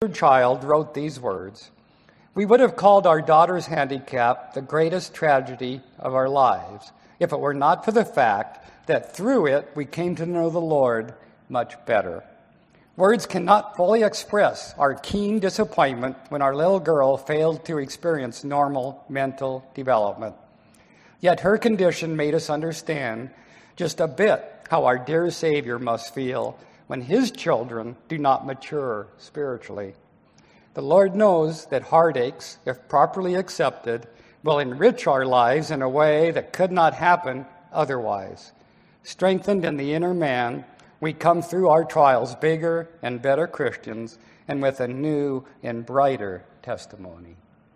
child wrote these words: "We would have called our daughter's handicap the greatest tragedy of our lives if it were not for the fact that through it we came to know the Lord much better." Words cannot fully express our keen disappointment when our little girl failed to experience normal mental development. Yet her condition made us understand just a bit how our dear Savior must feel when his children do not mature spiritually. The Lord knows that heartaches, if properly accepted, will enrich our lives in a way that could not happen otherwise. Strengthened in the inner man, we come through our trials bigger and better Christians and with a new and brighter testimony.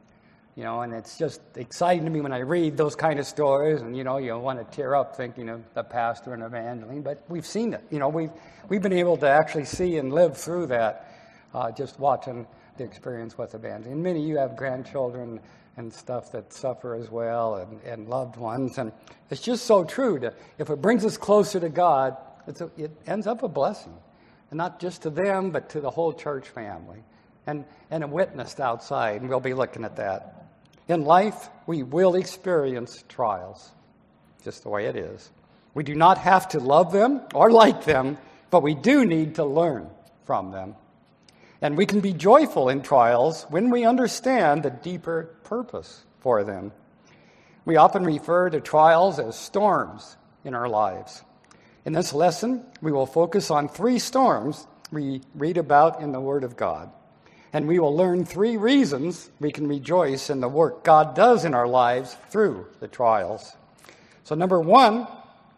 And it's just exciting to me when I read those kind of stories, and, you want to tear up thinking of the pastor and Evangeline, but we've seen it. We've been able to actually see and live through that just watching the experience with Evangeline. And many of you have grandchildren and stuff that suffer as well, and loved ones, and it's just so true. If it brings us closer to God, it ends up a blessing, and not just to them, but to the whole church family, and a witness outside, and we'll be looking at that. In life, we will experience trials, just the way it is. We do not have to love them or like them, but we do need to learn from them. And we can be joyful in trials when we understand the deeper purpose for them. We often refer to trials as storms in our lives. In this lesson, we will focus on 3 storms we read about in the Word of God. And we will learn 3 reasons we can rejoice in the work God does in our lives through the trials. So number 1,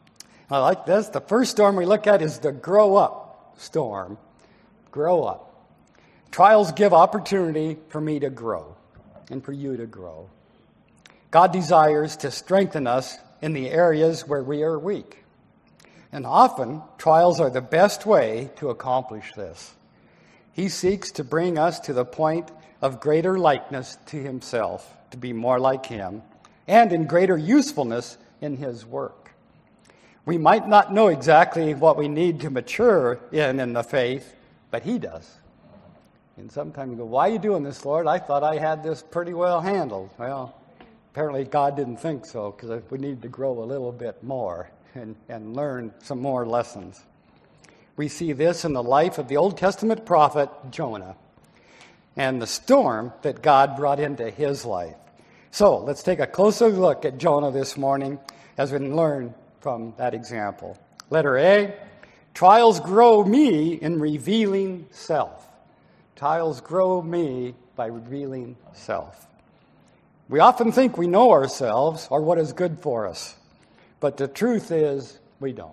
I like this. The first storm we look at is the grow up storm. Grow up. Trials give opportunity for me to grow and for you to grow. God desires to strengthen us in the areas where we are weak. And often, trials are the best way to accomplish this. He seeks to bring us to the point of greater likeness to himself, to be more like him, and in greater usefulness in his work. We might not know exactly what we need to mature in the faith, but he does. And sometimes you go, "Why are you doing this, Lord? I thought I had this pretty well handled." Well, apparently God didn't think so, because we need to grow a little bit more and learn some more lessons. We see this in the life of the Old Testament prophet Jonah and the storm that God brought into his life. So let's take a closer look at Jonah this morning as we learn from that example. Letter A, trials grow me in revealing self. Trials grow me by revealing self. We often think we know ourselves or what is good for us, but the truth is we don't.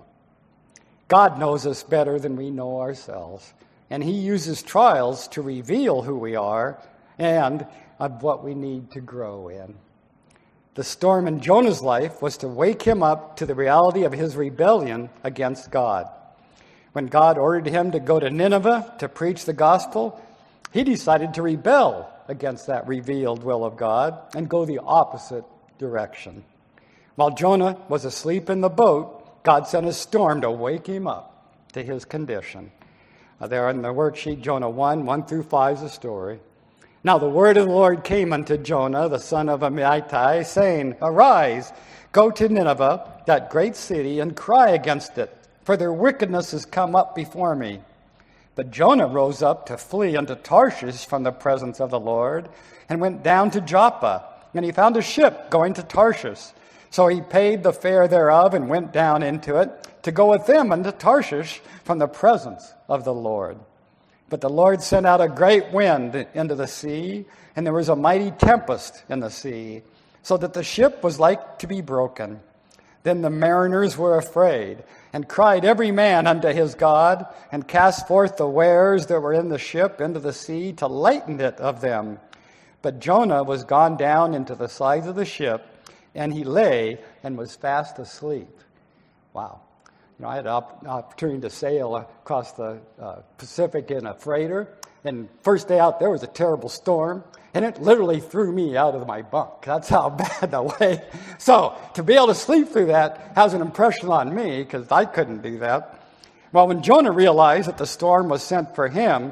God knows us better than we know ourselves, and he uses trials to reveal who we are and of what we need to grow in. The storm in Jonah's life was to wake him up to the reality of his rebellion against God. When God ordered him to go to Nineveh to preach the gospel, he decided to rebel against that revealed will of God and go the opposite direction. While Jonah was asleep in the boat, God sent a storm to wake him up to his condition. There in the worksheet, Jonah 1:1-5 is the story. Now the word of the Lord came unto Jonah, the son of Amittai, saying, "Arise, go to Nineveh, that great city, and cry against it, for their wickedness has come up before me." But Jonah rose up to flee unto Tarshish from the presence of the Lord, and went down to Joppa, and he found a ship going to Tarshish. So he paid the fare thereof and went down into it to go with them unto Tarshish from the presence of the Lord. But the Lord sent out a great wind into the sea, and there was a mighty tempest in the sea, so that the ship was like to be broken. Then the mariners were afraid, and cried every man unto his God, and cast forth the wares that were in the ship into the sea to lighten it of them. But Jonah was gone down into the sides of the ship, and he lay and was fast asleep. Wow. I had an opportunity to sail across the Pacific in a freighter. And first day out there was a terrible storm. And it literally threw me out of my bunk. That's how bad the way. So to be able to sleep through that has an impression on me, because I couldn't do that. Well, when Jonah realized that the storm was sent for him,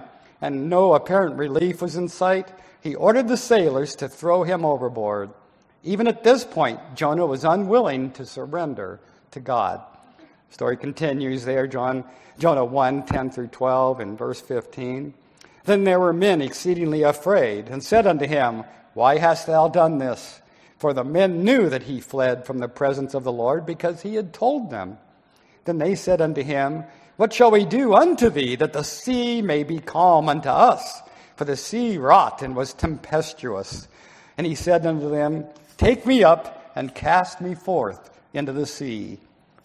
and no apparent relief was in sight, he ordered the sailors to throw him overboard. Even at this point, Jonah was unwilling to surrender to God. The story continues there, Jonah 1, 10 through 12, and verse 15. Then there were men exceedingly afraid, and said unto him, Why hast thou done this? For the men knew that he fled from the presence of the Lord, because he had told them. Then they said unto him, What shall we do unto thee, that the sea may be calm unto us? For the sea wrought and was tempestuous. And he said unto them, Take me up and cast me forth into the sea.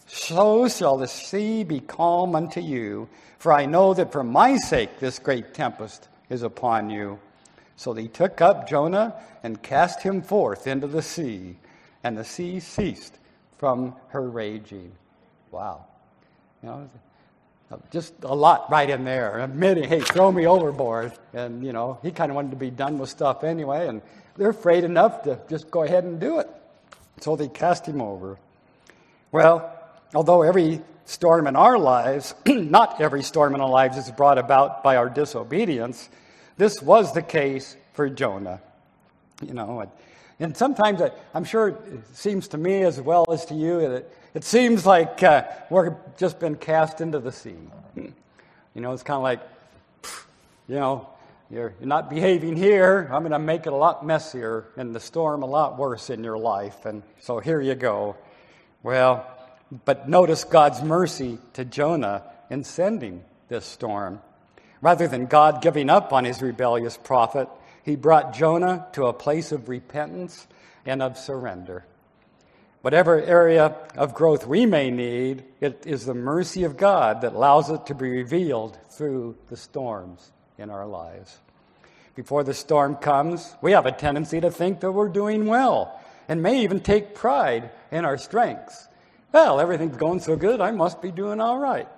So shall the sea be calm unto you, for I know that for my sake this great tempest is upon you. So they took up Jonah and cast him forth into the sea, and the sea ceased from her raging. Wow. You know, just a lot right in there. Admitting, hey, throw me overboard. And, you know, he kind of wanted to be done with stuff anyway, and they're afraid enough to just go ahead and do it. So they cast him over. Well, although every storm in our lives, not every storm in our lives is brought about by our disobedience, this was the case for Jonah. You know, and sometimes I'm sure it seems to me as well as to you that it seems like we've just been cast into the sea. You know, it's kind of like, you know, you're not behaving here. I'm going to make it a lot messier and the storm a lot worse in your life. And so here you go. Well, but notice God's mercy to Jonah in sending this storm. Rather than God giving up on his rebellious prophet, he brought Jonah to a place of repentance and of surrender. Whatever area of growth we may need, it is the mercy of God that allows it to be revealed through the storms in our lives. Before the storm comes, we have a tendency to think that we're doing well and may even take pride in our strengths. Well, everything's going so good, I must be doing all right.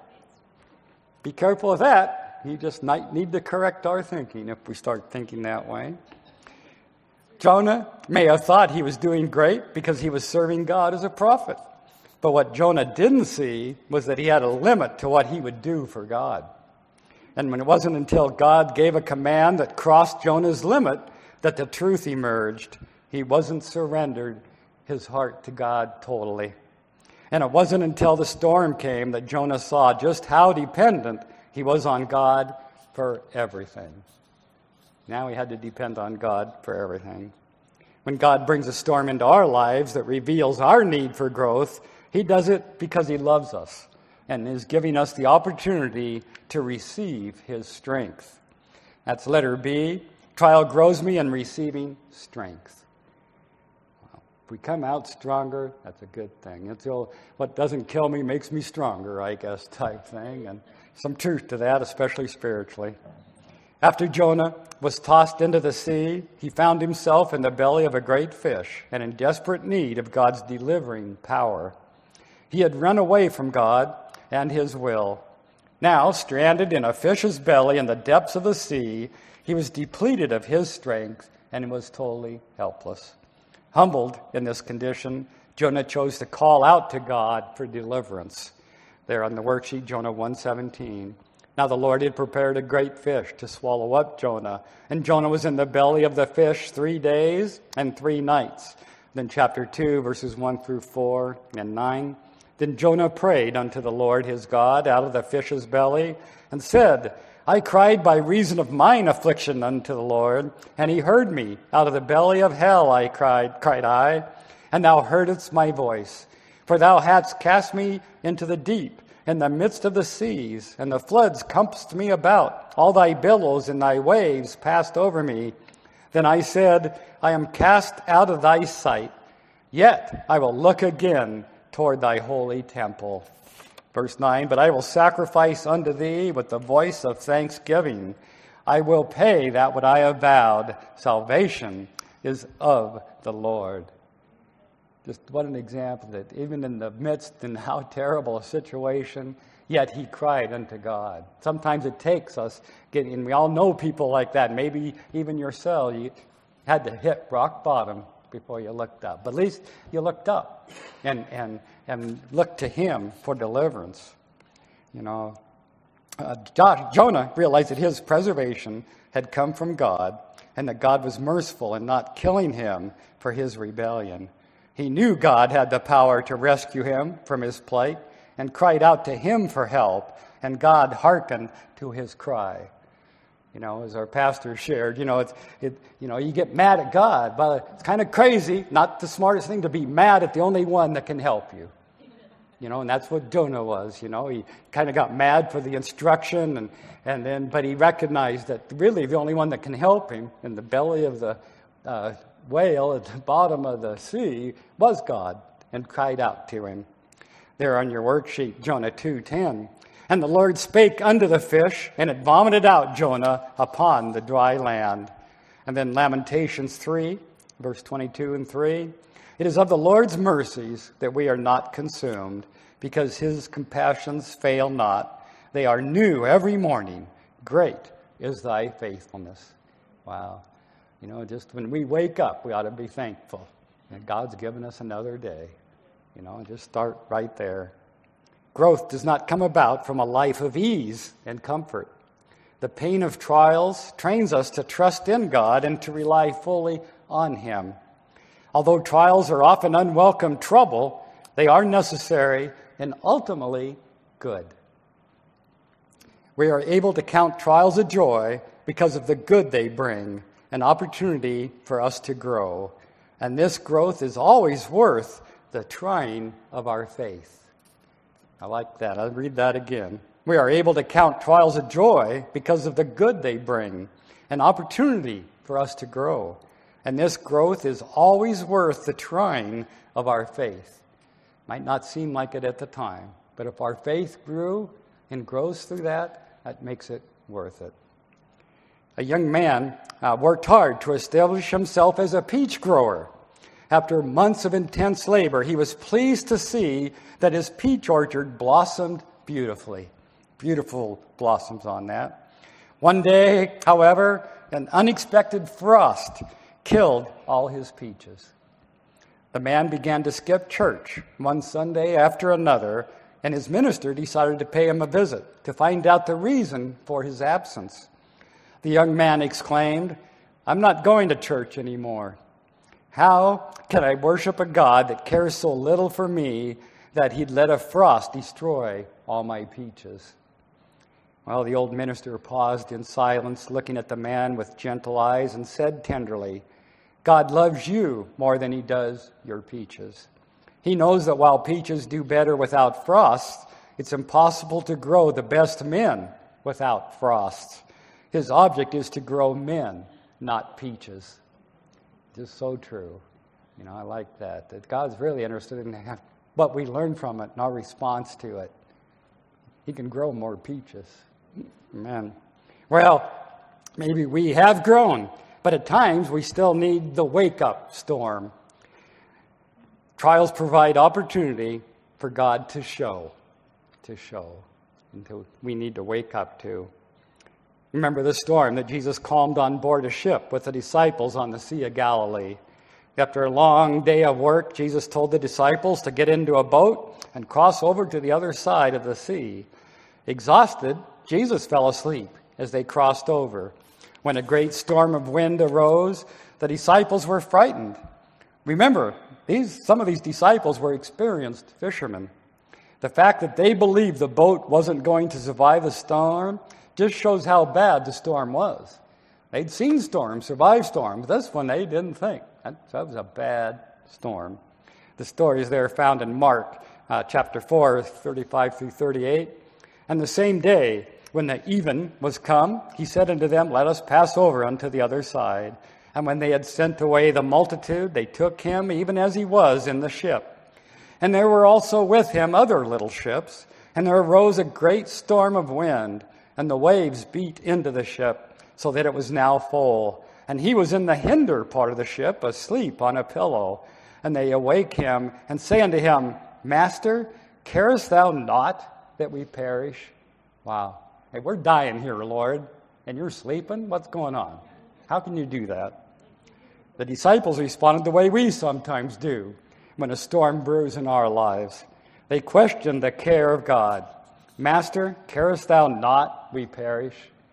Be careful of that. You just need to correct our thinking if we start thinking that way. Jonah may have thought he was doing great because he was serving God as a prophet. But what Jonah didn't see was that he had a limit to what he would do for God. And when it wasn't until God gave a command that crossed Jonah's limit that the truth emerged. He wasn't surrendered his heart to God totally. And it wasn't until the storm came that Jonah saw just how dependent he was on God for everything. Now he had to depend on God for everything. When God brings a storm into our lives that reveals our need for growth, he does it because he loves us and is giving us the opportunity to receive his strength. That's letter B. Trial grows me in receiving strength. If we come out stronger, that's a good thing. It's what doesn't kill me makes me stronger, I guess, type thing. And some truth to that, especially spiritually. After Jonah was tossed into the sea, he found himself in the belly of a great fish and in desperate need of God's delivering power. He had run away from God and his will. Now, stranded in a fish's belly in the depths of the sea, he was depleted of his strength and was totally helpless. Humbled in this condition, Jonah chose to call out to God for deliverance. There on the worksheet, Jonah 1:17. Now the Lord had prepared a great fish to swallow up Jonah, and Jonah was in the belly of the fish 3 days and 3 nights. Then chapter 2, verses 1 through 4 and 9. Then Jonah prayed unto the Lord his God out of the fish's belly, and said, I cried by reason of mine affliction unto the Lord, and he heard me. Out of the belly of hell I cried I, and thou heardest my voice. For thou hadst cast me into the deep, in the midst of the seas, and the floods compassed me about. All thy billows and thy waves passed over me. Then I said, I am cast out of thy sight, yet I will look again toward thy holy temple. Verse 9, but I will sacrifice unto thee with the voice of thanksgiving. I will pay that what I have vowed. Salvation is of the Lord. Just what an example that even in the midst in how terrible a situation, yet he cried unto God. Sometimes it takes us getting, and we all know people like that. Maybe even yourself, you had to hit rock bottom before you looked up. But at least you looked up and looked to him for deliverance. You know, Jonah realized that his preservation had come from God and that God was merciful in not killing him for his rebellion. He knew God had the power to rescue him from his plight and cried out to him for help, and God hearkened to his cry. As our pastor shared, you get mad at God, but it's kind of crazy, not the smartest thing to be mad at the only one that can help you. And that's what Jonah was. He kind of got mad for the instruction, but he recognized that really the only one that can help him in the belly of the whale at the bottom of the sea was God, and cried out to him. There on your worksheet, Jonah 2:10. And the Lord spake unto the fish, and it vomited out Jonah upon the dry land. And then Lamentations 3, verse 22 and 3. It is of the Lord's mercies that we are not consumed, because his compassions fail not. They are new every morning. Great is thy faithfulness. Wow. Just when we wake up, we ought to be thankful that God's given us another day. Just start right there. Growth does not come about from a life of ease and comfort. The pain of trials trains us to trust in God and to rely fully on him. Although trials are often unwelcome trouble, they are necessary and ultimately good. We are able to count trials a joy because of the good they bring, an opportunity for us to grow. And this growth is always worth the trying of our faith. I like that. I'll read that again. We are able to count trials a joy because of the good they bring, an opportunity for us to grow. And this growth is always worth the trying of our faith. Might not seem like it at the time, but if our faith grew and grows through that, that makes it worth it. A young man worked hard to establish himself as a peach grower. After months of intense labor, he was pleased to see that his peach orchard blossomed beautifully. Beautiful blossoms on that. One day, however, an unexpected frost killed all his peaches. The man began to skip church one Sunday after another, and his minister decided to pay him a visit to find out the reason for his absence. The young man exclaimed, "I'm not going to church anymore. How can I worship a God that cares so little for me that he'd let a frost destroy all my peaches?" Well, the old minister paused in silence, looking at the man with gentle eyes, and said tenderly, "God loves you more than he does your peaches. He knows that while peaches do better without frost, it's impossible to grow the best men without frosts. His object is to grow men, not peaches." Just so true. I like that God's really interested in what we learn from it and our response to it. He can grow more peaches. Amen. Well, maybe we have grown, but at times we still need the wake-up storm. Trials provide opportunity for God to show, until we need to wake up to. Remember the storm that Jesus calmed on board a ship with the disciples on the Sea of Galilee. After a long day of work, Jesus told the disciples to get into a boat and cross over to the other side of the sea. Exhausted, Jesus fell asleep as they crossed over. When a great storm of wind arose, the disciples were frightened. Remember, some of these disciples were experienced fishermen. The fact that they believed the boat wasn't going to survive the storm just shows how bad the storm was. They'd seen storms, survived storms. This one they didn't think. That was a bad storm. The stories there are found in Mark chapter 4, 35 through 38. And the same day, when the even was come, he said unto them, "Let us pass over unto the other side." And when they had sent away the multitude, they took him even as he was in the ship. And there were also with him other little ships, and there arose a great storm of wind, and the waves beat into the ship, so that it was now full. And he was in the hinder part of the ship, asleep on a pillow. And they awake him, and say unto him, "Master, carest thou not that we perish?" Wow. Hey, we're dying here, Lord, and you're sleeping? What's going on? How can you do that? The disciples responded the way we sometimes do when a storm brews in our lives. They questioned the care of God. Master, carest thou not we perish?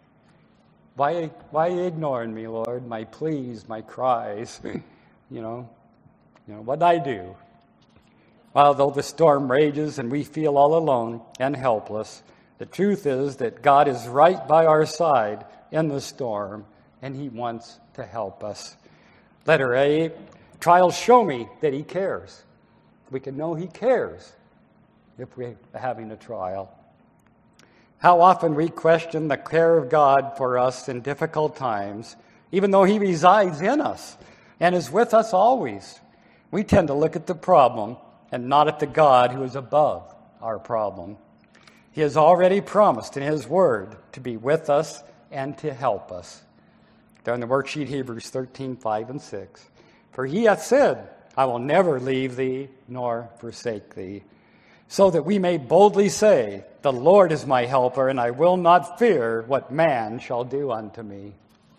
Why are you ignoring me, Lord? My pleas, my cries. You know, what'd I do? Well, though the storm rages and we feel all alone and helpless, the truth is that God is right by our side in the storm, and he wants to help us. Letter A, trials show me that he cares. We can know he cares if we're having a trial. How often we question the care of God for us in difficult times, even though he resides in us and is with us always. We tend to look at the problem and not at the God who is above our problem. He has already promised in his word to be with us and to help us. There in the worksheet, Hebrews 13:5 and 6. For he hath said, I will never leave thee nor forsake thee, so that we may boldly say, the Lord is my helper, and I will not fear what man shall do unto me.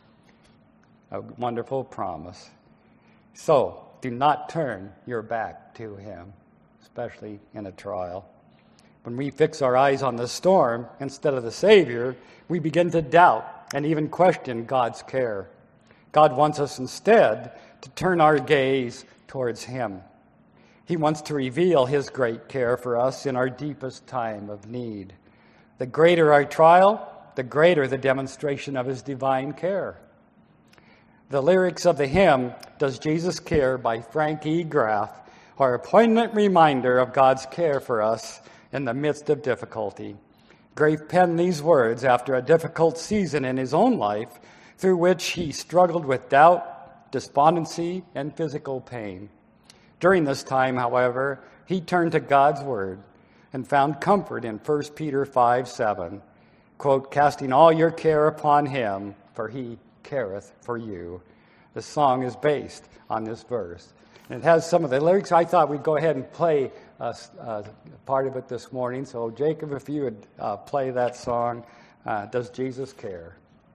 A wonderful promise. So, do not turn your back to him, especially in a trial. When we fix our eyes on the storm instead of the Savior, we begin to doubt and even question God's care. God wants us instead to turn our gaze towards him. He wants to reveal his great care for us in our deepest time of need. The greater our trial, the greater the demonstration of his divine care. The lyrics of the hymn, Does Jesus Care, by Frank E. Graff, are a poignant reminder of God's care for us in the midst of difficulty. Graff penned these words after a difficult season in his own life, through which he struggled with doubt, despondency, and physical pain. During this time, however, he turned to God's word and found comfort in 1 Peter 5:7, quote, casting all your care upon him, for he careth for you. The song is based on this verse. And it has some of the lyrics. I thought we'd go ahead and play part of it this morning. So, Jacob, if you would play that song, Does Jesus Care?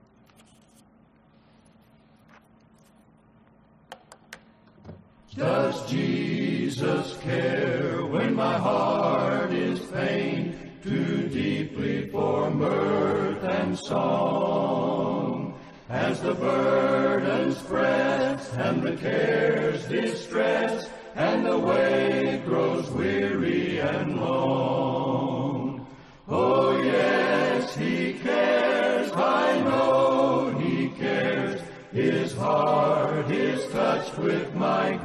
Does Jesus care when my heart is pained too deeply for mirth and song? As the burdens press and the cares distress and the way grows weary and long. Oh yes, he cares, I know he cares. His heart is touched with my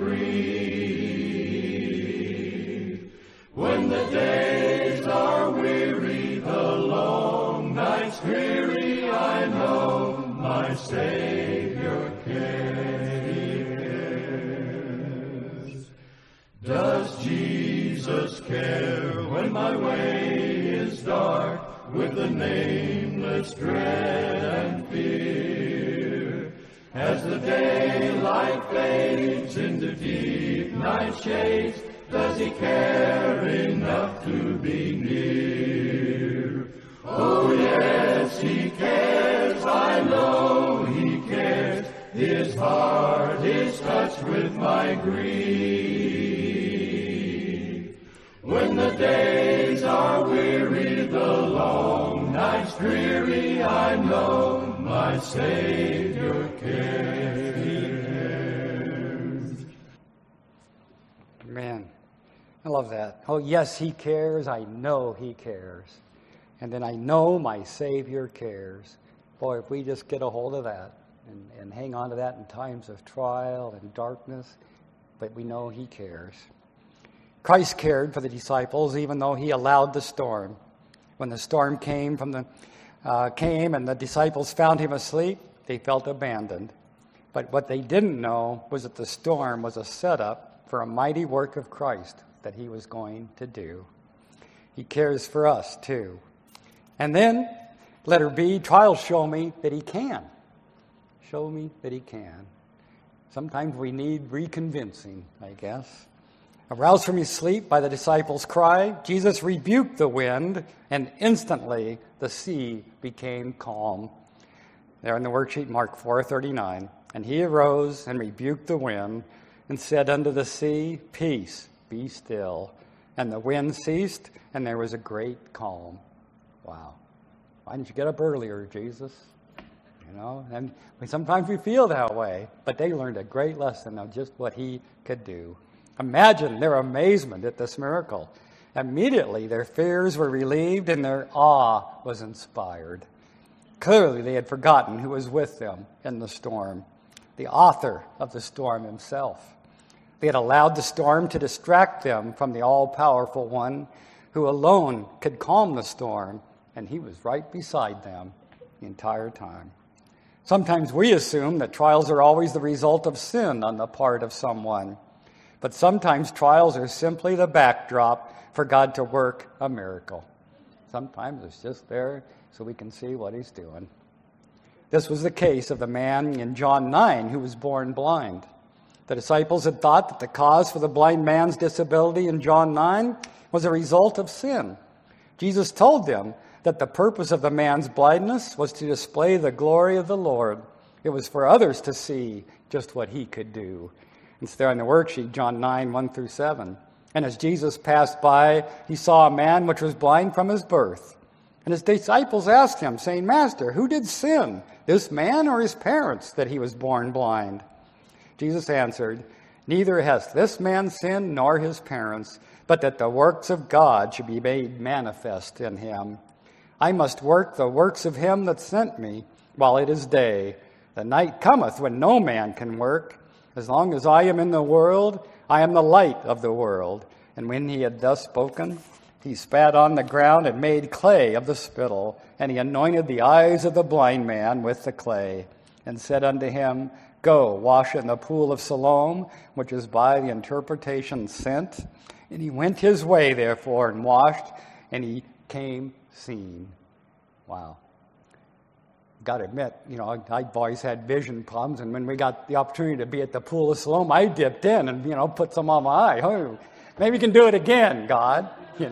grief. When the days are weary, the long nights dreary, I know my Savior cares. Does Jesus care when my way is dark with the nameless dread and fear? As the daylight fades into deep night shades, does he care enough to be near? Oh yes, he cares, I know he cares. His heart is touched with my grief. When the days are weary, the long nights dreary, I know my Savior cares. Man, I love that. Oh, yes, he cares. I know he cares. And then I know my Savior cares. Boy, if we just get a hold of that and hang on to that in times of trial and darkness, but we know he cares. Christ cared for the disciples even though he allowed the storm. When the storm came and the disciples found him asleep, they felt abandoned. But what they didn't know was that the storm was a setup for a mighty work of Christ that he was going to do. He cares for us too. And then, letter B, trials show me that he can. Show me that he can. Sometimes we need reconvincing, I guess. Aroused from his sleep by the disciples' cry, Jesus rebuked the wind, and instantly the sea became calm. There in the worksheet, Mark 4:39. And he arose and rebuked the wind and said unto the sea, Peace, be still. And the wind ceased, and there was a great calm. Wow. Why didn't you get up earlier, Jesus? And sometimes we feel that way, but they learned a great lesson of just what he could do. Imagine their amazement at this miracle. Immediately, their fears were relieved and their awe was inspired. Clearly, they had forgotten who was with them in the storm, the author of the storm himself. They had allowed the storm to distract them from the all-powerful one who alone could calm the storm, and he was right beside them the entire time. Sometimes we assume that trials are always the result of sin on the part of someone, but sometimes trials are simply the backdrop for God to work a miracle. Sometimes it's just there so we can see what he's doing. This was the case of the man in John 9 who was born blind. The disciples had thought that the cause for the blind man's disability in John 9 was a result of sin. Jesus told them that the purpose of the man's blindness was to display the glory of the Lord. It was for others to see just what he could do. It's there on the worksheet, John 9, 1 through 7. And as Jesus passed by, he saw a man which was blind from his birth. And his disciples asked him, saying, Master, who did sin, this man or his parents, that he was born blind? Jesus answered, Neither has this man sinned nor his parents, but that the works of God should be made manifest in him. I must work the works of him that sent me while it is day. The night cometh when no man can work. As long as I am in the world, I am the light of the world. And when he had thus spoken, he spat on the ground and made clay of the spittle, and he anointed the eyes of the blind man with the clay, and said unto him, Go, wash in the pool of Siloam, which is by the interpretation sent. And he went his way, therefore, and washed, and he came seeing. Wow. Got to admit, I've always had vision problems, and when we got the opportunity to be at the pool of Siloam, I dipped in and, put some on my eye. Oh, maybe you can do it again, God,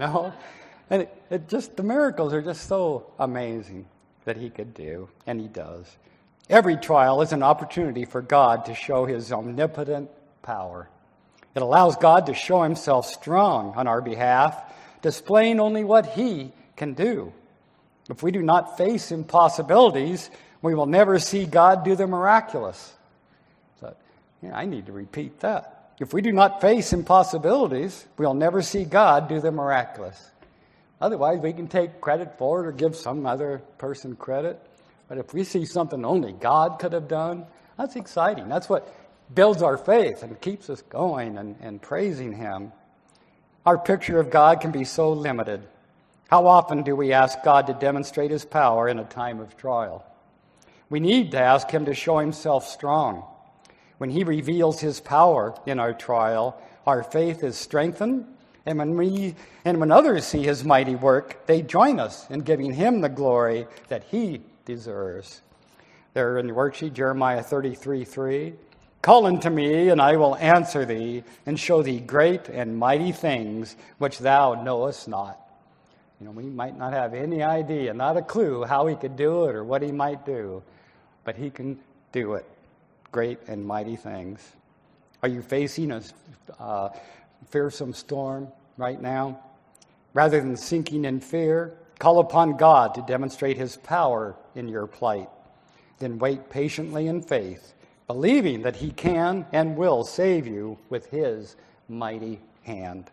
And the miracles are just so amazing that he could do, and he does. Every trial is an opportunity for God to show his omnipotent power. It allows God to show himself strong on our behalf, displaying only what he can do. If we do not face impossibilities, we will never see God do the miraculous. So, I need to repeat that. If we do not face impossibilities, we'll never see God do the miraculous. Otherwise, we can take credit for it or give some other person credit. But if we see something only God could have done, that's exciting. That's what builds our faith and keeps us going and praising him. Our picture of God can be so limited. How often do we ask God to demonstrate his power in a time of trial? We need to ask him to show himself strong. When he reveals his power in our trial, our faith is strengthened, and when others see his mighty work, they join us in giving him the glory that he deserves. There in the worksheet, Jeremiah 33:3. Call unto me, and I will answer thee, and show thee great and mighty things which thou knowest not. We might not have any idea, not a clue how he could do it or what he might do, but he can do it. Great and mighty things. Are you facing a fearsome storm right now? Rather than sinking in fear, call upon God to demonstrate his power in your plight. Then wait patiently in faith, believing that he can and will save you with his mighty hand.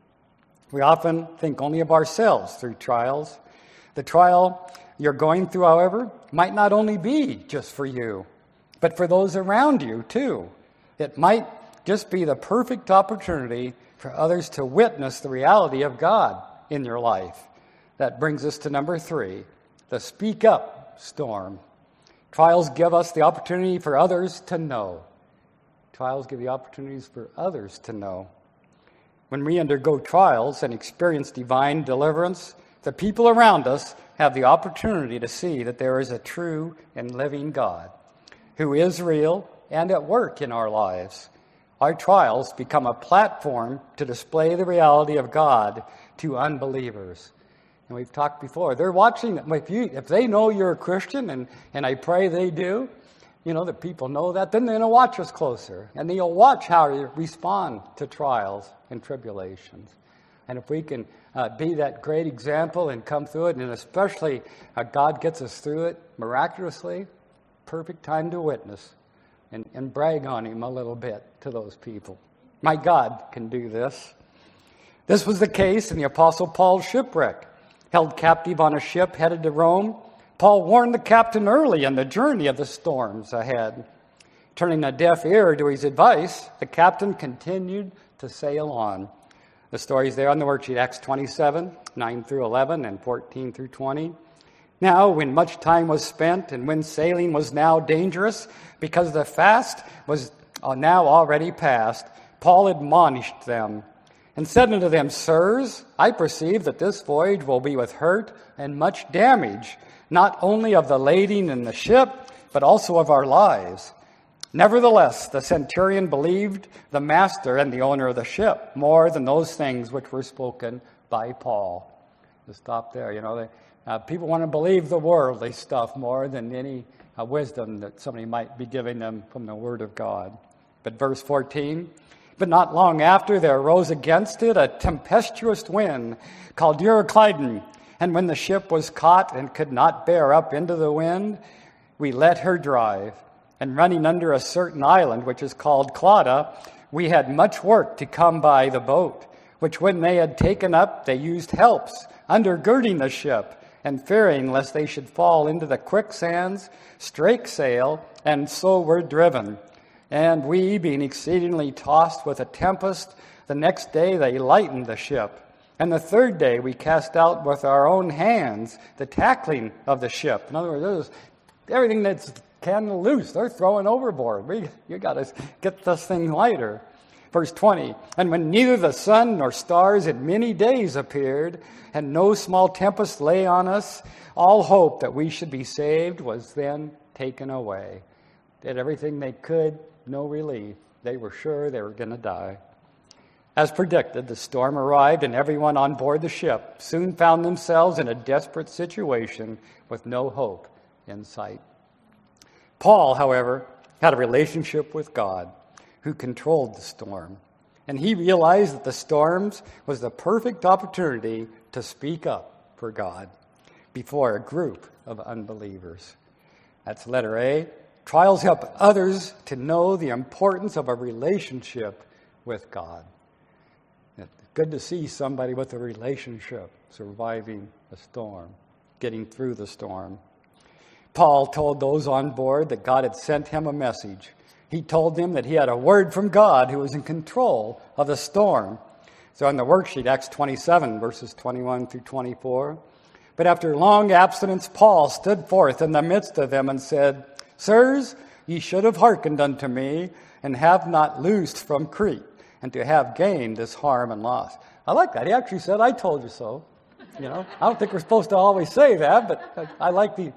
We often think only of ourselves through trials. The trial you're going through, however, might not only be just for you, but for those around you too. It might just be the perfect opportunity for others to witness the reality of God in your life. That brings us to number 3, the speak up storm. Trials give us the opportunity for others to know. Trials give you opportunities for others to know. When we undergo trials and experience divine deliverance, the people around us have the opportunity to see that there is a true and living God who is real and at work in our lives. Our trials become a platform to display the reality of God to unbelievers. And we've talked before, they're watching. If they know you're a Christian, and I pray they do, that people know that, then they'll watch us closer. And they'll watch how you respond to trials and tribulations. And if we can be that great example and come through it, and especially God gets us through it miraculously, perfect time to witness and brag on him a little bit to those people. My God can do this. This was the case in the Apostle Paul's shipwreck. Held captive on a ship headed to Rome, Paul warned the captain early in the journey of the storms ahead. Turning a deaf ear to his advice, the captain continued to sail on. The story's there on the worksheet, Acts 27, 9 through 11, and 14 through 20. Now, when much time was spent, and when sailing was now dangerous, because the fast was now already past, Paul admonished them, and said unto them, Sirs, I perceive that this voyage will be with hurt and much damage, not only of the lading and the ship, but also of our lives. Nevertheless, the centurion believed the master and the owner of the ship more than those things which were spoken by Paul. To stop there, people want to believe the worldly stuff more than any wisdom that somebody might be giving them from the Word of God. But verse 14, but not long after there arose against it a tempestuous wind called Euroclydon, and when the ship was caught and could not bear up into the wind, we let her drive. And running under a certain island, which is called Clauda, we had much work to come by the boat, which when they had taken up, they used helps, undergirding the ship, and fearing lest they should fall into the quicksands, strake sail, and so were driven. And we, being exceedingly tossed with a tempest, the next day they lightened the ship. And the third day we cast out with our own hands the tackling of the ship. In other words, everything that's can loose, they're throwing overboard. You got to get this thing lighter. Verse 20, and when neither the sun nor stars in many days appeared, and no small tempest lay on us, all hope that we should be saved was then taken away. Did everything they could, no relief. They were sure they were going to die. As predicted, the storm arrived, and everyone on board the ship soon found themselves in a desperate situation with no hope in sight. Paul, however, had a relationship with God who controlled the storm. And he realized that the storms was the perfect opportunity to speak up for God before a group of unbelievers. That's letter A. Trials help others to know the importance of a relationship with God. It's good to see somebody with a relationship surviving a storm, getting through the storm. Paul told those on board that God had sent him a message. He told them that he had a word from God who was in control of the storm. So on the worksheet, Acts 27, verses 21 through 24. But after long abstinence, Paul stood forth in the midst of them and said, Sirs, ye should have hearkened unto me, and have not loosed from Crete, and to have gained this harm and loss. I like that. He actually said, I told you so. I don't think we're supposed to always say that, but I like the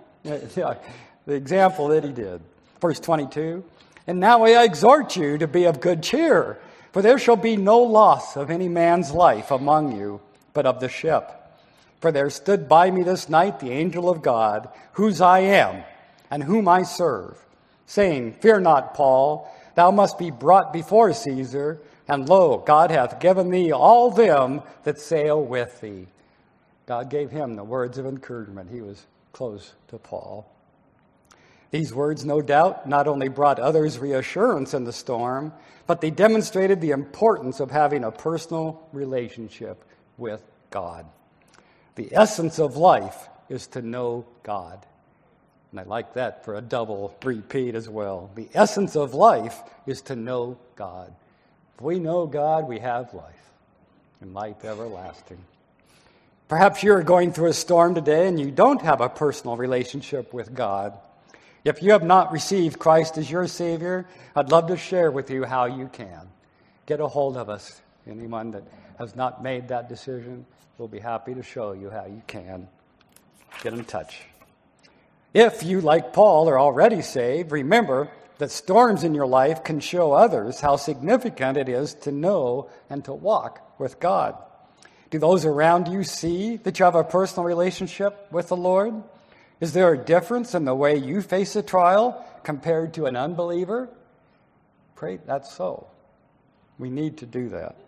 example that he did. Verse 22, and now I exhort you to be of good cheer, for there shall be no loss of any man's life among you, but of the ship. For there stood by me this night the angel of God, whose I am, and whom I serve, saying, Fear not, Paul, thou must be brought before Caesar, and lo, God hath given thee all them that sail with thee. God gave him the words of encouragement. He was close to Paul. These words, no doubt, not only brought others reassurance in the storm, but they demonstrated the importance of having a personal relationship with God. The essence of life is to know God. And I like that for a double repeat as well. The essence of life is to know God. If we know God, we have life, and life everlasting. Perhaps you're going through a storm today and you don't have a personal relationship with God. If you have not received Christ as your Savior, I'd love to share with you how you can. Get a hold of us. Anyone that has not made that decision, we'll be happy to show you how you can. Get in touch. If you, like Paul, are already saved, remember that storms in your life can show others how significant it is to know and to walk with God. Do those around you see that you have a personal relationship with the Lord? Is there a difference in the way you face a trial compared to an unbeliever? Pray that's so. We need to do that.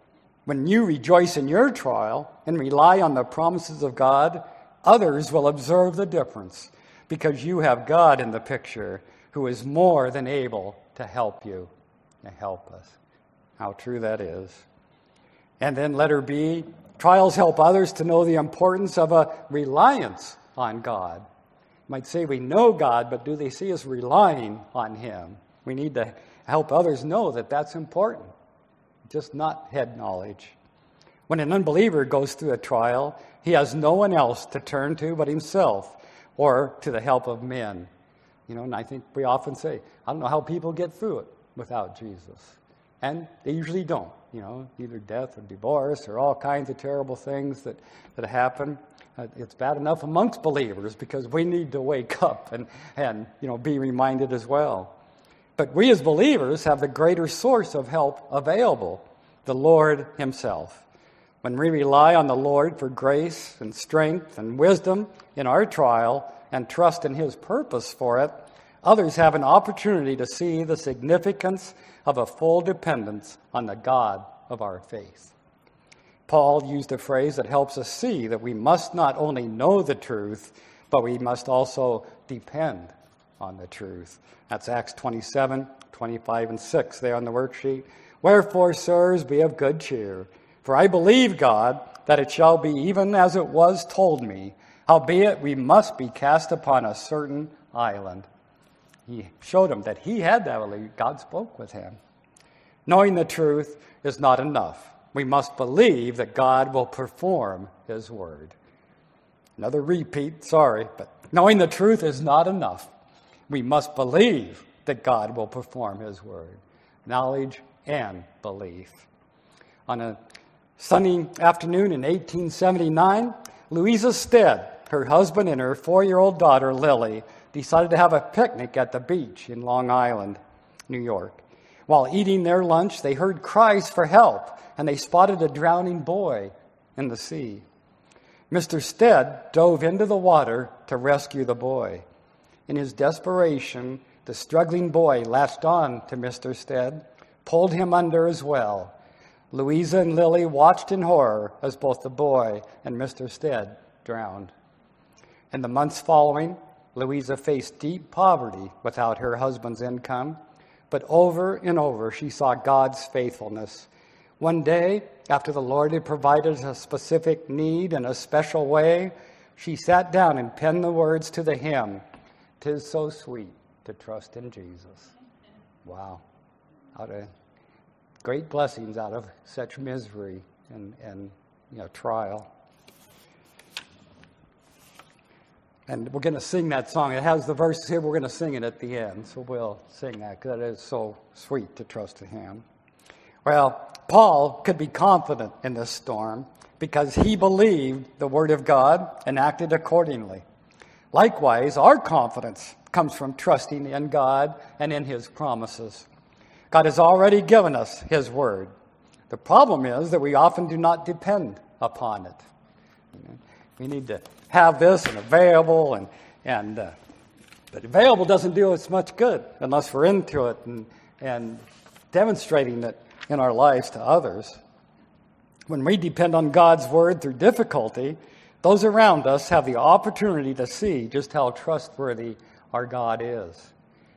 When you rejoice in your trial and rely on the promises of God, others will observe the difference because you have God in the picture who is more than able to help you, to help us. How true that is. And then letter B, trials help others to know the importance of a reliance on God. You might say we know God, but do they see us relying on Him? We need to help others know that that's important, just not head knowledge. When an unbeliever goes through a trial, he has no one else to turn to but himself or to the help of men. And I think we often say, I don't know how people get through it without Jesus. And they usually don't, either death or divorce or all kinds of terrible things that happen. It's bad enough amongst believers because we need to wake up and be reminded as well. But we as believers have the greater source of help available, the Lord Himself. When we rely on the Lord for grace and strength and wisdom in our trial and trust in His purpose for it, others have an opportunity to see the significance of a full dependence on the God of our faith. Paul used a phrase that helps us see that we must not only know the truth, but we must also depend on the truth. That's Acts 27, 25, and 6 there on the worksheet. Wherefore, sirs, be of good cheer. For I believe God that it shall be even as it was told me. Howbeit we must be cast upon a certain island. He showed him that he had that belief. God spoke with him. Knowing the truth is not enough. We must believe that God will perform His word. Another repeat, sorry, but knowing the truth is not enough. We must believe that God will perform His word. Knowledge and belief. On a sunny afternoon in 1879, Louisa Stead, her husband, and her 4-year-old daughter, Lily, decided to have a picnic at the beach in Long Island, New York. While eating their lunch, they heard cries for help, and they spotted a drowning boy in the sea. Mr. Stead dove into the water to rescue the boy. In his desperation, the struggling boy latched on to Mr. Stead, pulled him under as well. Louisa and Lily watched in horror as both the boy and Mr. Stead drowned. In the months following, Louisa faced deep poverty without her husband's income, but over and over she saw God's faithfulness. One day, after the Lord had provided a specific need in a special way, she sat down and penned the words to the hymn, "'Tis so sweet to trust in Jesus." Wow. Great blessings out of such misery and trial. And we're going to sing that song. It has the verses here. We're going to sing it at the end. So we'll sing that because it is so sweet to trust in Him. Well, Paul could be confident in this storm because he believed the Word of God and acted accordingly. Likewise, our confidence comes from trusting in God and in His promises. God has already given us His Word. The problem is that we often do not depend upon it. We need to have this and available, but available doesn't do us much good unless we're into it and demonstrating it in our lives to others. When we depend on God's Word through difficulty, those around us have the opportunity to see just how trustworthy our God is.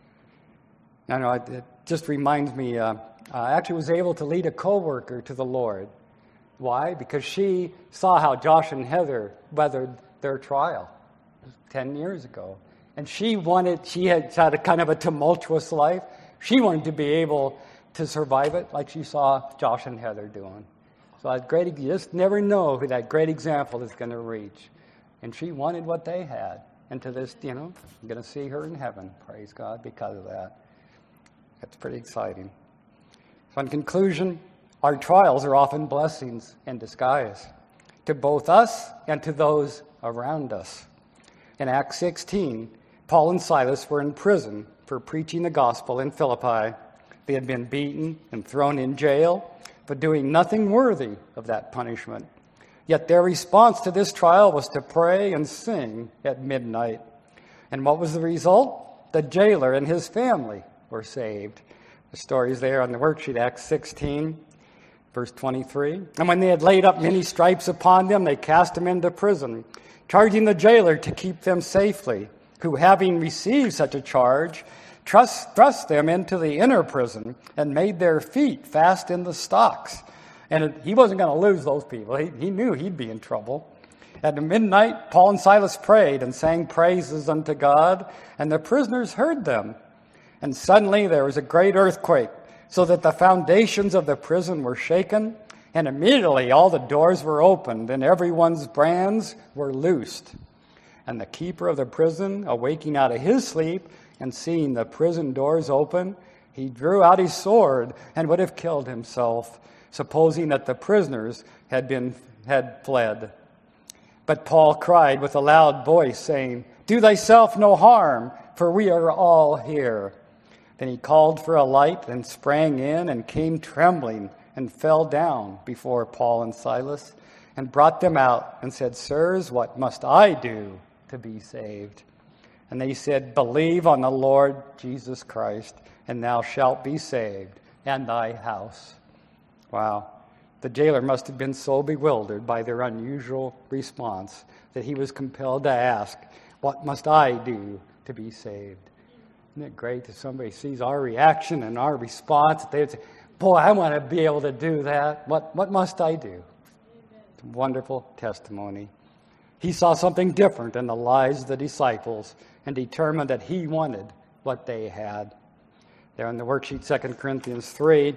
It just reminds me, I actually was able to lead a coworker to the Lord. Why? Because she saw how Josh and Heather weathered their trial 10 years ago. And she had had a kind of a tumultuous life. She wanted to be able to survive it like she saw Josh and Heather doing. So you just never know who that great example is going to reach. And she wanted what they had. And to this, I'm going to see her in heaven, praise God, because of that. That's pretty exciting. So in conclusion, our trials are often blessings in disguise to both us and to those around us. In Acts 16, Paul and Silas were in prison for preaching the gospel in Philippi. They had been beaten and thrown in jail for doing nothing worthy of that punishment. Yet their response to this trial was to pray and sing at midnight. And what was the result? The jailer and his family were saved. The story's there on the worksheet, Acts 16. Verse 23, and when they had laid up many stripes upon them, they cast them into prison, charging the jailer to keep them safely, who, having received such a charge, thrust them into the inner prison and made their feet fast in the stocks. And he wasn't going to lose those people. He knew he'd be in trouble. At midnight, Paul and Silas prayed and sang praises unto God, and the prisoners heard them. And suddenly there was a great earthquake, so that the foundations of the prison were shaken, and immediately all the doors were opened, and everyone's bands were loosed. And the keeper of the prison, awaking out of his sleep, and seeing the prison doors open, he drew out his sword and would have killed himself, supposing that the prisoners had fled. But Paul cried with a loud voice, saying, "Do thyself no harm, for we are all here." Then he called for a light and sprang in and came trembling and fell down before Paul and Silas and brought them out and said, "Sirs, what must I do to be saved?" And they said, "Believe on the Lord Jesus Christ, and thou shalt be saved, and thy house." Wow. The jailer must have been so bewildered by their unusual response that he was compelled to ask, "What must I do to be saved?" Isn't it great that somebody sees our reaction and our response? They would say, "Boy, I want to be able to do that. What must I do?" It's a wonderful testimony. He saw something different in the lives of the disciples and determined that he wanted what they had. There in the worksheet, 2 Corinthians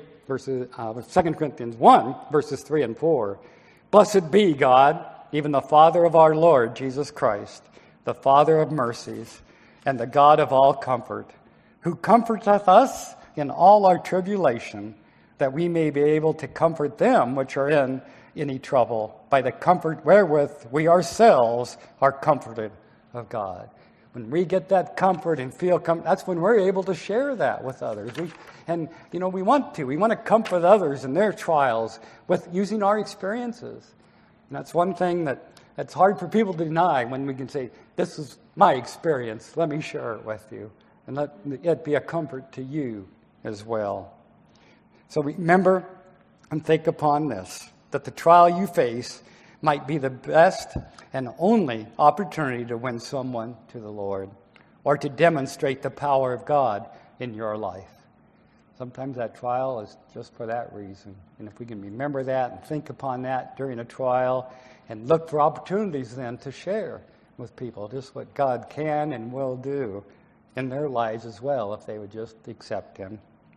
1, verses 3 and 4. "Blessed be God, even the Father of our Lord Jesus Christ, the Father of mercies, and the God of all comfort, who comforteth us in all our tribulation, that we may be able to comfort them which are in any trouble, by the comfort wherewith we ourselves are comforted of God." When we get that comfort and feel that's when we're able to share that with others. We want to comfort others in their trials with using our experiences. And that's one thing that's hard for people to deny, when we can say, "This is my experience, let me share it with you, and let it be a comfort to you as well." So remember and think upon this, that the trial you face might be the best and only opportunity to win someone to the Lord, or to demonstrate the power of God in your life. Sometimes that trial is just for that reason. And if we can remember that and think upon that during a trial, and look for opportunities then to share with people just what God can and will do in their lives as well, if they would just accept Him.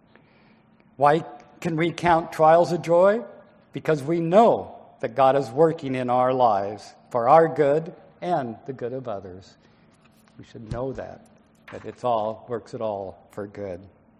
Why can we count trials a joy? Because we know that God is working in our lives for our good and the good of others. We should know that it works it all for good.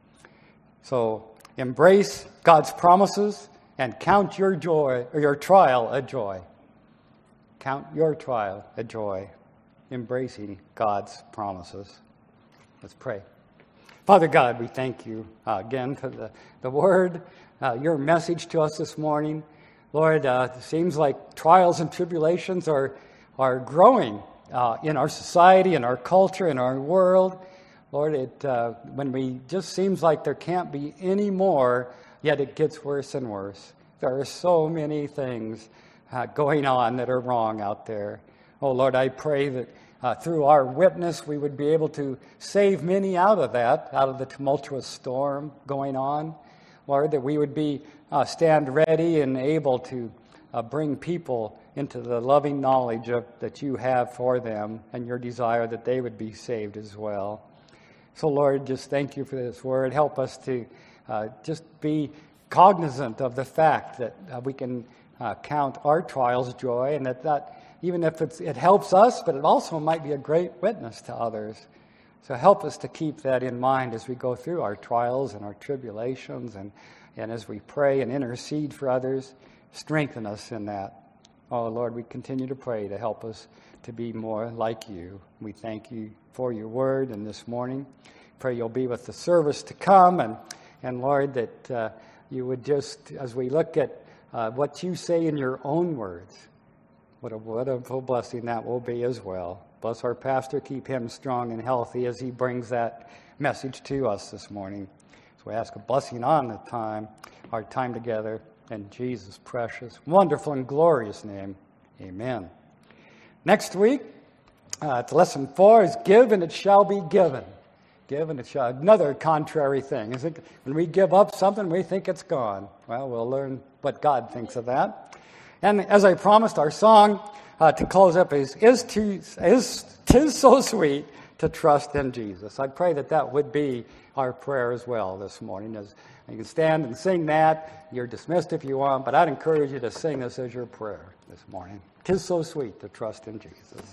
So embrace God's promises and count your joy, or your trial, a joy. Count your trial a joy, embracing God's promises. Let's pray. Father God, we thank you again for the word, your message to us this morning. Lord, it seems like trials and tribulations are growing in our society, in our culture, in our world. Lord, when we just seems like there can't be any more, yet it gets worse and worse. There are so many things going on that are wrong out there. Oh, Lord, I pray that through our witness we would be able to save many out of the tumultuous storm going on. Lord, that we would stand ready and able to bring people into the loving knowledge that you have for them, and your desire that they would be saved as well. So, Lord, just thank you for this word. Help us to just be cognizant of the fact that we can count our trials joy, and that even if it helps us, but it also might be a great witness to others. So help us to keep that in mind as we go through our trials and our tribulations, and as we pray and intercede for others. Strengthen us in that. Oh, Lord, we continue to pray to help us to be more like you. We thank you for your word, and this morning pray you'll be with the service to come, and Lord, that you would just, as we look at what you say in your own words, what a wonderful blessing that will be as well. Bless our pastor, keep him strong and healthy as he brings that message to us this morning. So we ask a blessing on our time together. In Jesus' precious, wonderful, and glorious name, amen. Next week, it's lesson 4 is give and it shall be given. Give and it shall. Another contrary thing. Is it, when we give up something, we think it's gone. Well, we'll learn what God thinks of that. And as I promised, our song to close up is "'Tis so sweet to trust in Jesus." I pray that would be our prayer as well this morning. As you can stand and sing that. You're dismissed if you want, but I'd encourage you to sing this as your prayer this morning. "'Tis so sweet to trust in Jesus."